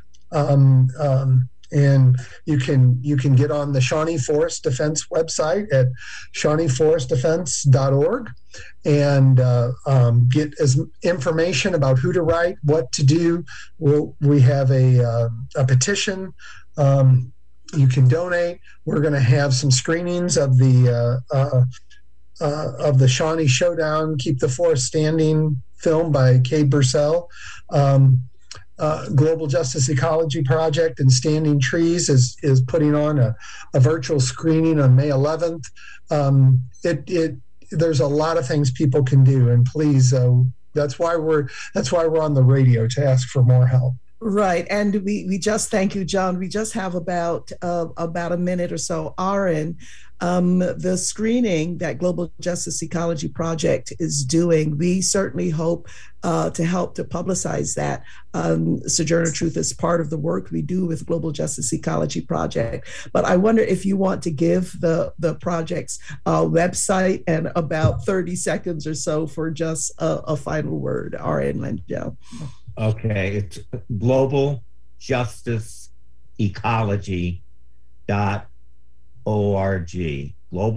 And you can get on the Shawnee Forest Defense website at shawneeforestdefense.org and get as information about who to write, what to do. We have a petition. You can donate. We're going to have some screenings of the Shawnee Showdown, Keep the Forest Standing film by Cade Bursell. Global Justice Ecology Project and Standing Trees is putting on a virtual screening on May 11th. There's a lot of things people can do, and please, that's why we're on the radio, to ask for more help. Right, and we just thank you, John. We just have about a minute or so. Aaron, the screening that Global Justice Ecology Project is doing, we certainly hope to help to publicize that. Sojourner Truth is part of the work we do with Global Justice Ecology Project. But I wonder if you want to give the project's website and about 30 seconds or so for just a final word, Aaron Langell. Okay, it's globaljusticeecology.org,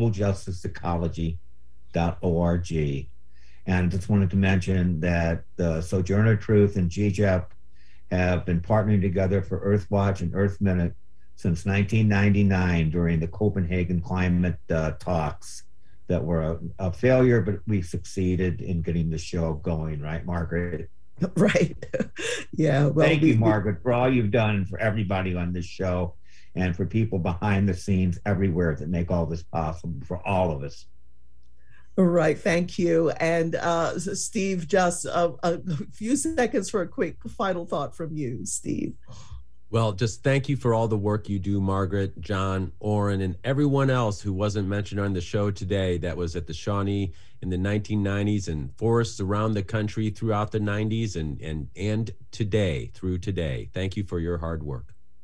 globaljusticeecology.org. And just wanted to mention that the Sojourner Truth and GJEP have been partnering together for Earthwatch and Earth Minute since 1999 during the Copenhagen climate talks that were a failure, but we succeeded in getting the show going, right, Margaret? Right. Yeah. Well, thank you, Margaret, for all you've done for everybody on this show and for people behind the scenes everywhere that make all this possible for all of us. Right. Thank you. And Steve, just a few seconds for a quick final thought from you, Steve. Well, just thank you for all the work you do, Margaret, John, Orrin, and everyone else who wasn't mentioned on the show today that was at the Shawnee in the 1990s and forests around the country throughout the 90s and today, through today. Thank you for your hard work.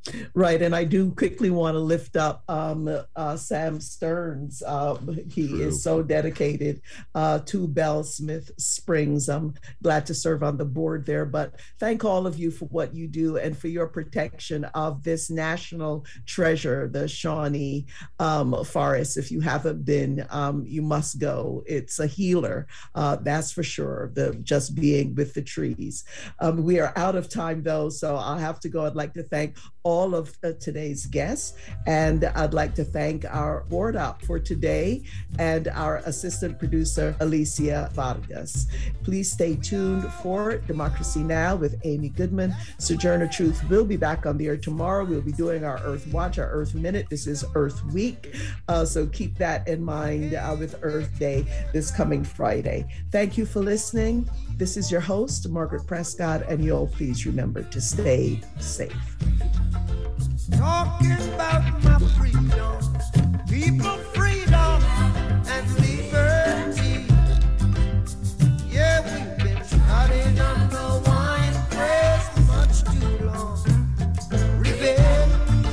Right, and I do quickly want to lift up Sam Stearns. He True. is so dedicated to Belle Smith Springs. I'm glad to serve on the board there, but thank all of you for what you do and for your protection of this national treasure, the Shawnee Forest. If you haven't been, you must go. It's a healer, that's for sure, just being with the trees. We are out of time though, so I'll have to go. I'd like to thank all of today's guests, and I'd like to thank our board up for today and our assistant producer, Alicia Vargas. Please stay tuned for Democracy Now! With Amy Goodman. Sojourner Truth will be back on the air tomorrow. We'll be doing our Earth Watch, our Earth Minute. This is Earth Week, so keep that in mind with Earth Day this coming Friday. Thank you for listening. This is your host, Margaret Prescott, and you'll please remember to stay safe. Talking about my freedom, people freedom and liberty. Yeah, we've been shouting on the wine press much too long. Rebel,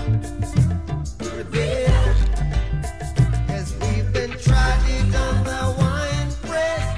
rebel, as we've been trying on the wine press.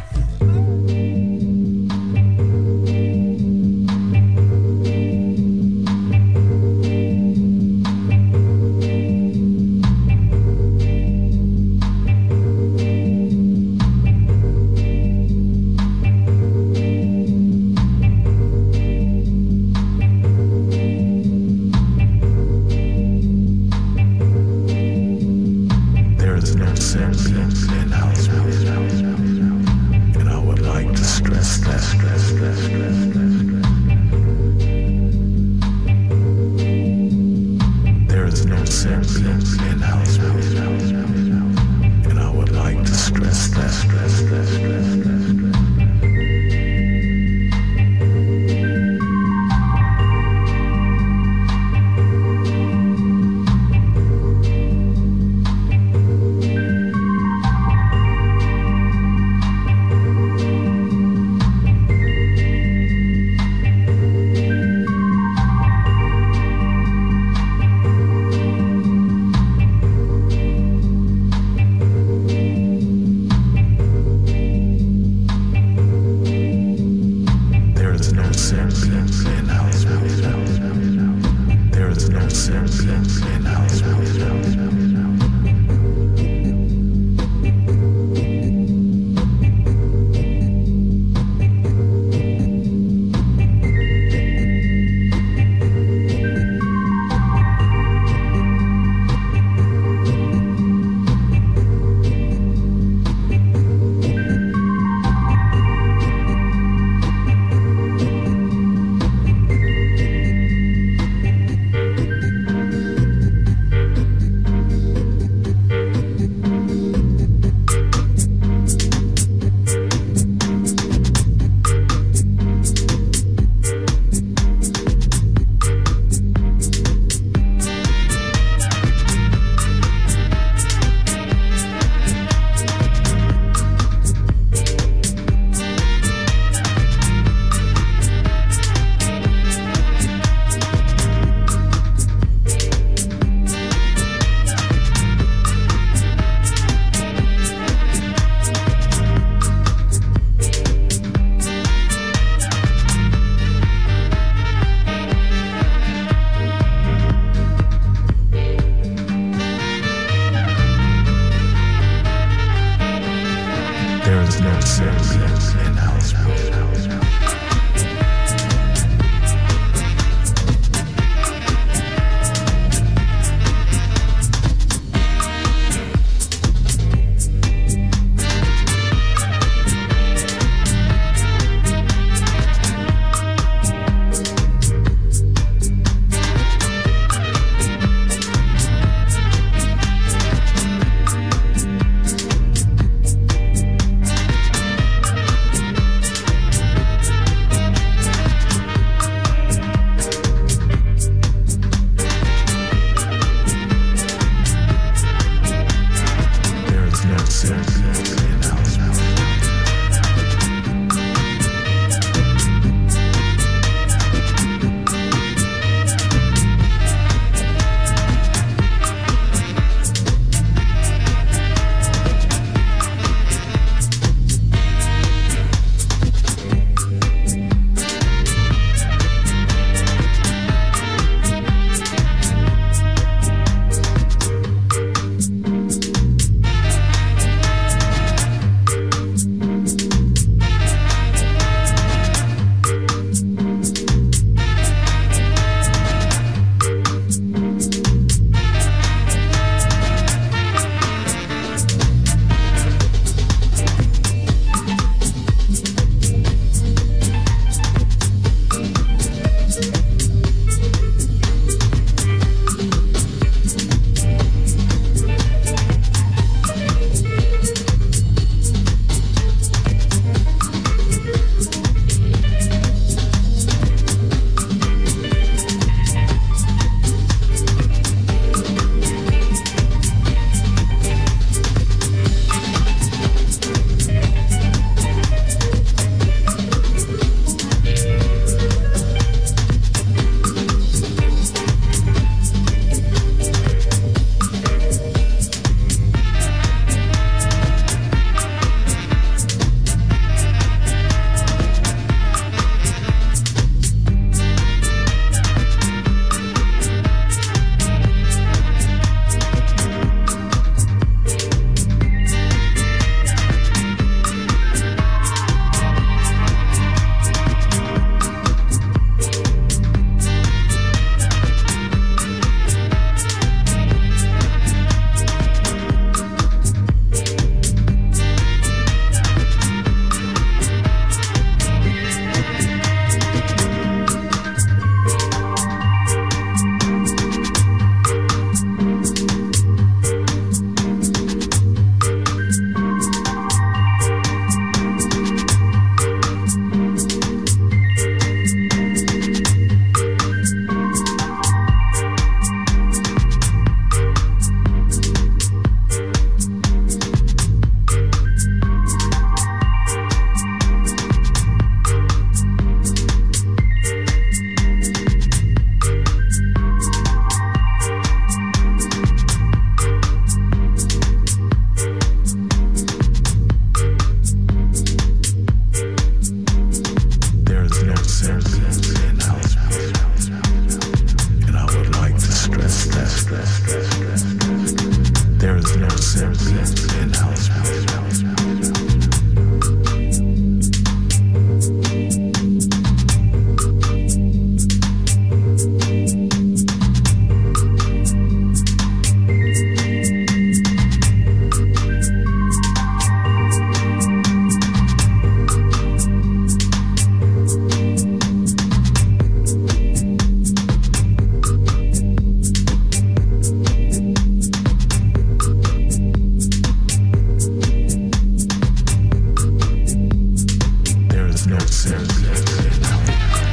is no sense in house.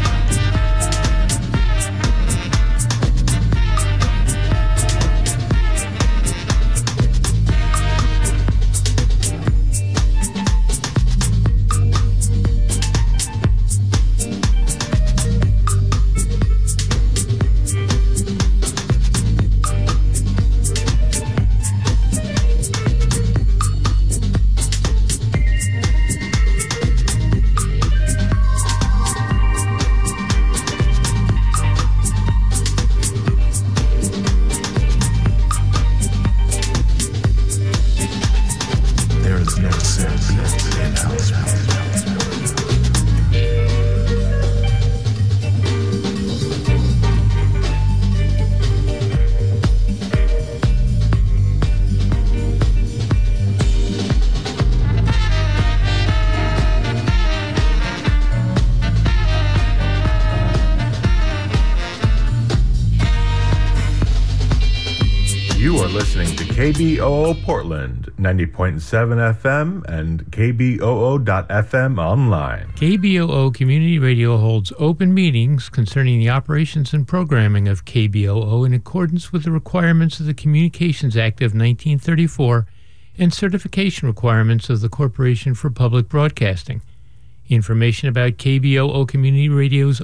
KBOO Portland, 90.7 FM and KBOO.FM online. KBOO Community Radio holds open meetings concerning the operations and programming of KBOO in accordance with the requirements of the Communications Act of 1934 and certification requirements of the Corporation for Public Broadcasting. Information about KBOO Community Radio's